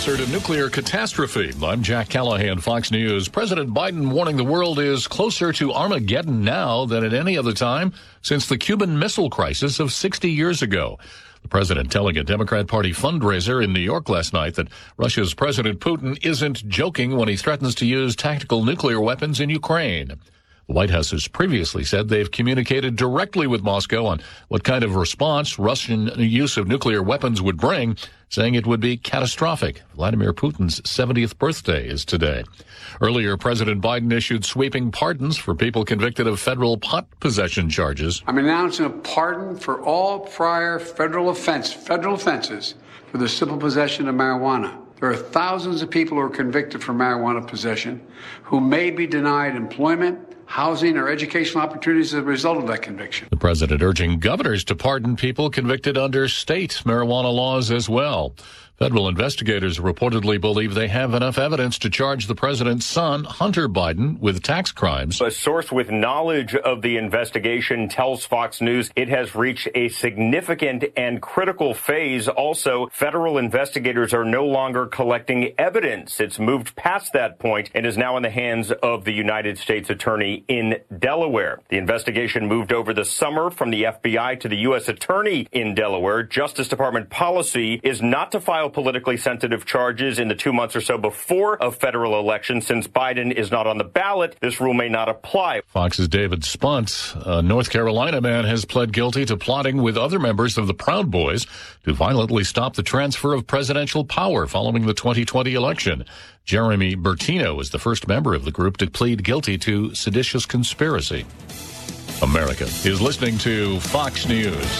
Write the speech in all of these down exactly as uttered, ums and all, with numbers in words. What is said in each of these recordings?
closer to nuclear catastrophe. I'm Jack Callahan, Fox News. President Biden warning the world is closer to Armageddon now than at any other time since the Cuban Missile Crisis of sixty years ago. The president telling a Democrat Party fundraiser in New York last night that Russia's President Putin isn't joking when he threatens to use tactical nuclear weapons in Ukraine. The White House has previously said they've communicated directly with Moscow on what kind of response Russian use of nuclear weapons would bring, saying it would be catastrophic. Vladimir Putin's seventieth birthday is today. Earlier, President Biden issued sweeping pardons for people convicted of federal pot possession charges. I'm announcing a pardon for all prior federal offense, federal offenses for the simple possession of marijuana. There are thousands of people who are convicted for marijuana possession who may be denied employment, housing, or educational opportunities as a result of that conviction. The president urging governors to pardon people convicted under state marijuana laws as well. Federal investigators reportedly believe they have enough evidence to charge the president's son, Hunter Biden, with tax crimes. A source with knowledge of the investigation tells Fox News it has reached a significant and critical phase. Also, federal investigators are no longer collecting evidence. It's moved past that point and is now in the hands of the United States Attorney in Delaware. The investigation moved over the summer from the F B I to the U S Attorney in Delaware. Justice Department policy is not to file politically sensitive charges in the two months or so before a federal election. Since Biden is not on the ballot, this rule may not apply. Fox's David Spunt, a North Carolina man, has pled guilty to plotting with other members of the Proud Boys to violently stop the transfer of presidential power following the twenty twenty election. Jeremy Bertino is the first member of the group to plead guilty to seditious conspiracy. America is listening to Fox News.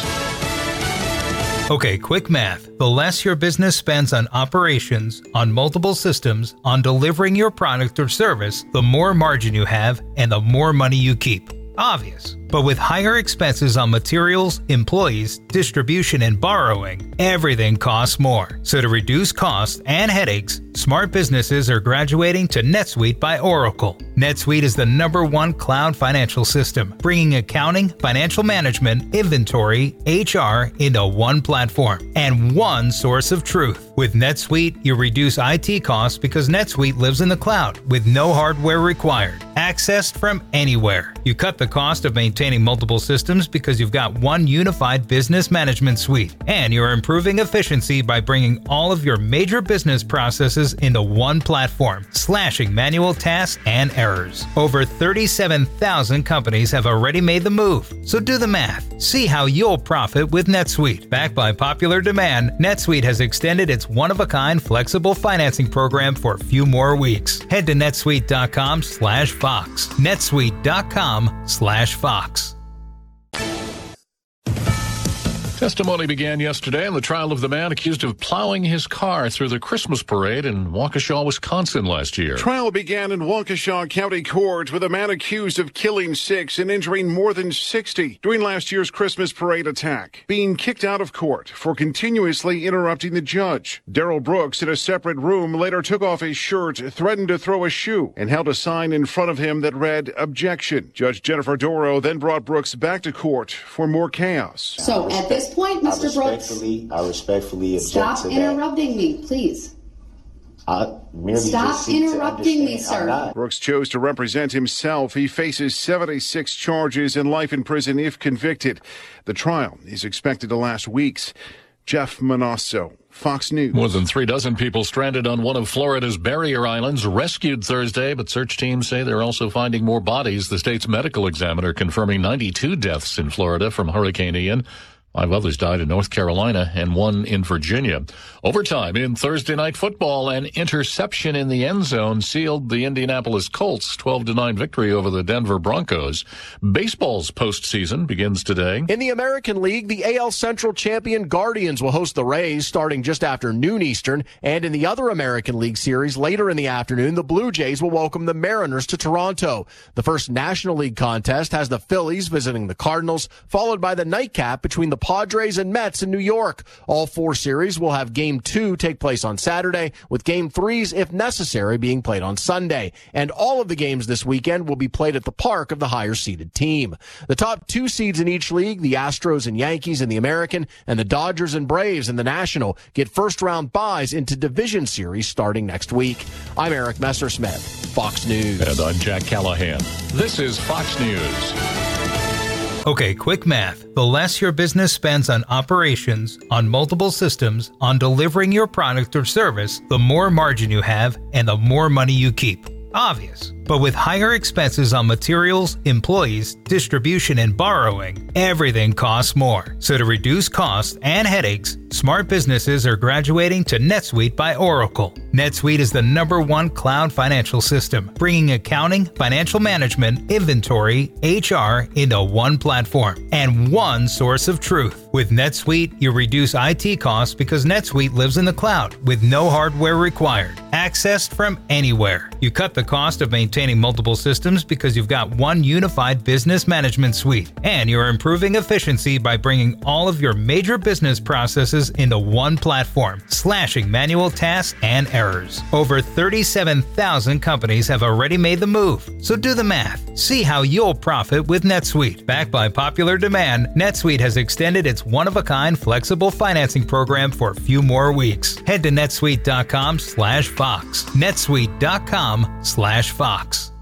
Okay, quick math. The less your business spends on operations, on multiple systems, on delivering your product or service, the more margin you have and the more money you keep. Obvious. But with higher expenses on materials, employees, distribution, and borrowing, everything costs more. So to reduce costs and headaches, smart businesses are graduating to NetSuite by Oracle. NetSuite is the number one cloud financial system, bringing accounting, financial management, inventory, H R into one platform and one source of truth. With NetSuite, you reduce I T costs because NetSuite lives in the cloud with no hardware required, accessed from anywhere. You cut the cost of maintaining multiple systems because you've got one unified business management suite, and you're improving efficiency by bringing all of your major business processes into one platform, slashing manual tasks and errors. Over thirty-seven thousand companies have already made the move, so do the math. See how you'll profit with NetSuite. Backed by popular demand, NetSuite has extended its one-of-a-kind flexible financing program for a few more weeks. Head to netsuite.com slash Fox. netsuite.com slash Fox. Testimony began yesterday in the trial of the man accused of plowing his car through the Christmas parade in Waukesha, Wisconsin last year. Trial began in Waukesha County Court with a man accused of killing six and injuring more than sixty during last year's Christmas parade attack, being kicked out of court for continuously interrupting the judge. Daryl Brooks, in a separate room, later took off his shirt, threatened to throw a shoe, and held a sign in front of him that read, "Objection." Judge Jennifer Doro then brought Brooks back to court for more chaos. So at this point, Mister Brooks, I respectfully object stop to interrupting me, please. I merely Stop just seek interrupting to me, sir. Brooks chose to represent himself. He faces seventy-six charges and life in prison if convicted. The trial is expected to last weeks. Jeff Manasso, Fox News. More than three dozen people stranded on one of Florida's barrier islands rescued Thursday, but search teams say they're also finding more bodies. The state's medical examiner confirming ninety-two deaths in Florida from Hurricane Ian. Five others died in North Carolina and one in Virginia. Overtime in Thursday night football, an interception in the end zone sealed the Indianapolis Colts' twelve to nine victory over the Denver Broncos. Baseball's postseason begins today. In the American League, the A L Central champion Guardians will host the Rays starting just after noon Eastern. And in the other American League series, later in the afternoon, the Blue Jays will welcome the Mariners to Toronto. The first National League contest has the Phillies visiting the Cardinals, followed by the nightcap between the Padres and Mets in New York. All four series will have Game two take place on Saturday, with Game threes, if necessary, being played on Sunday. And all of the games this weekend will be played at the park of the higher-seeded team. The top two seeds in each league, the Astros and Yankees in the American, and the Dodgers and Braves in the National, get first-round byes into division series starting next week. I'm Eric Messersmith, Fox News. And I'm Jack Callahan. This is Fox News. Okay, quick math. The less your business spends on operations, on multiple systems, on delivering your product or service, the more margin you have and the more money you keep. Obvious. But with higher expenses on materials, employees, distribution, and borrowing, everything costs more. So to reduce costs and headaches, smart businesses are graduating to NetSuite by Oracle. NetSuite is the number one cloud financial system, bringing accounting, financial management, inventory, H R into one platform and one source of truth. With NetSuite, you reduce I T costs because NetSuite lives in the cloud with no hardware required, accessed from anywhere. You cut the cost of maintaining multiple systems because you've got one unified business management suite, and you're improving efficiency by bringing all of your major business processes into one platform, slashing manual tasks and errors. Over thirty-seven thousand companies have already made the move, so do the math. See how you'll profit with NetSuite. Backed by popular demand, NetSuite has extended its one-of-a-kind flexible financing program for a few more weeks. Head to netsuite dot com slash Fox. netsuite dot com slash Fox.